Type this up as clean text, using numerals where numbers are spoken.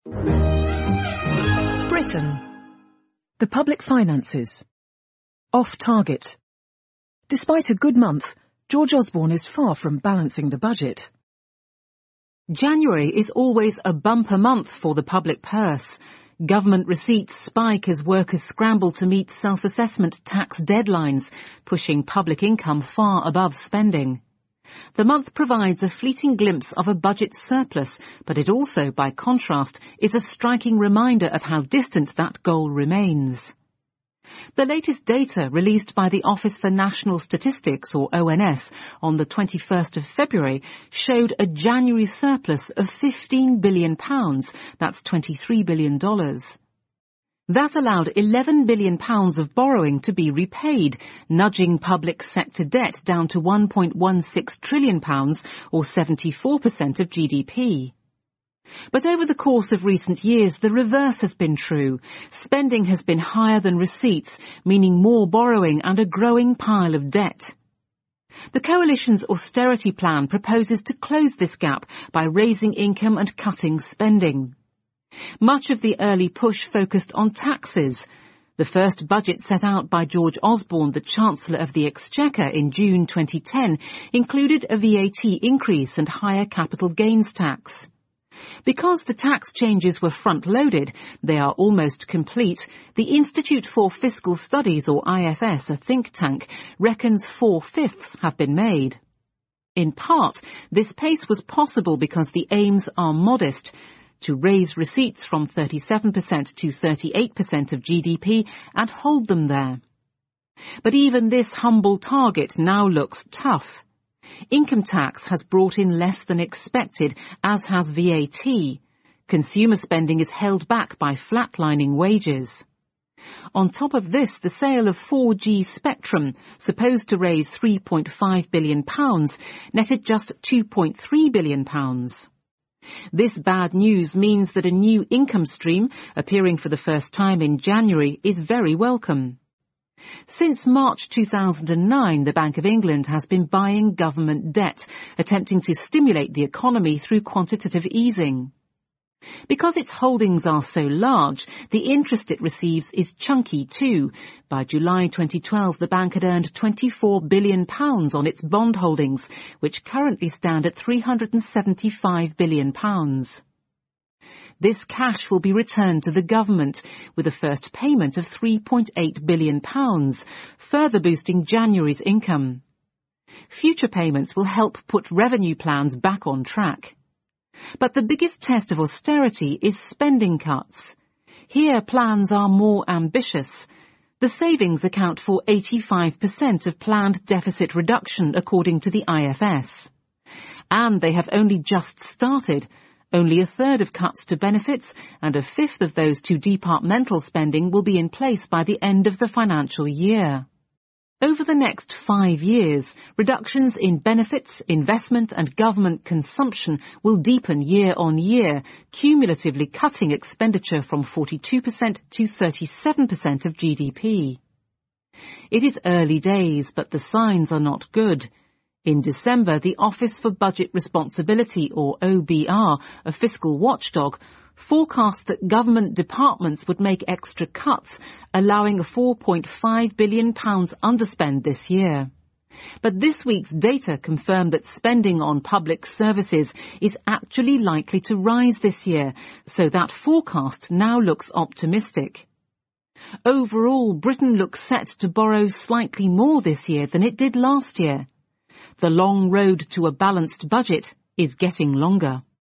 Britain. The public finances. Off target. Despite a good month, George Osborne is far from balancing the budget. January is always a bumper month for the public purse. Government receipts spike as workers scramble to meet self-assessment tax deadlines, pushing public income far above spending. The month provides a fleeting glimpse of a budget surplus, but it also, by contrast, is a striking reminder of how distant that goal remains. The latest data released by the Office for National Statistics, or ONS, on the 21st of February showed a January surplus of £15 billion. That's $23 billion. That allowed £11 billion of borrowing to be repaid, nudging public sector debt down to £1.16 trillion, or 74% of GDP. But over the course of recent years, the reverse has been true. Spending has been higher than receipts, meaning more borrowing and a growing pile of debt. The Coalition's austerity plan proposes to close this gap by raising income and cutting spending. Much of the early push focused on taxes. The first budget set out by George Osborne, the Chancellor of the Exchequer, in June 2010, included a VAT increase and higher capital gains tax. Because the tax changes were front-loaded, they are almost complete, the Institute for Fiscal Studies, or IFS, a think tank, reckons 4/5 have been made. In part, this pace was possible because the aims are modest: to raise receipts from 37% to 38% of GDP and hold them there. But even this humble target now looks tough. Income tax has brought in less than expected, as has VAT. Consumer spending is held back by flatlining wages. On top of this, the sale of 4G spectrum, supposed to raise £3.5 billion, netted just £2.3 billion. This bad news means that a new income stream, appearing for the first time in January, is very welcome. Since March 2009, the Bank of England has been buying government debt, attempting to stimulate the economy through quantitative easing. Because its holdings are so large, the interest it receives is chunky too. By July 2012, the bank had earned £24 billion on its bond holdings, which currently stand at £375 billion. This cash will be returned to the government, with a first payment of £3.8 billion, further boosting January's income. Future payments will help put revenue plans back on track. But the biggest test of austerity is spending cuts. Here, plans are more ambitious. The savings account for 85% of planned deficit reduction, according to the IFS. And they have only just started. Only a third of cuts to benefits and a fifth of those to departmental spending will be in place by the end of the financial year. Over the next 5 years, reductions in benefits, investment and government consumption will deepen year on year, cumulatively cutting expenditure from 42% to 37% of GDP. It is early days, but the signs are not good. In December, the Office for Budget Responsibility, or OBR, a fiscal watchdog, forecast that government departments would make extra cuts, allowing a £4.5 billion underspend this year. But this week's data confirm that spending on public services is actually likely to rise this year, so that forecast now looks optimistic. Overall, Britain looks set to borrow slightly more this year than it did last year. The long road to a balanced budget is getting longer.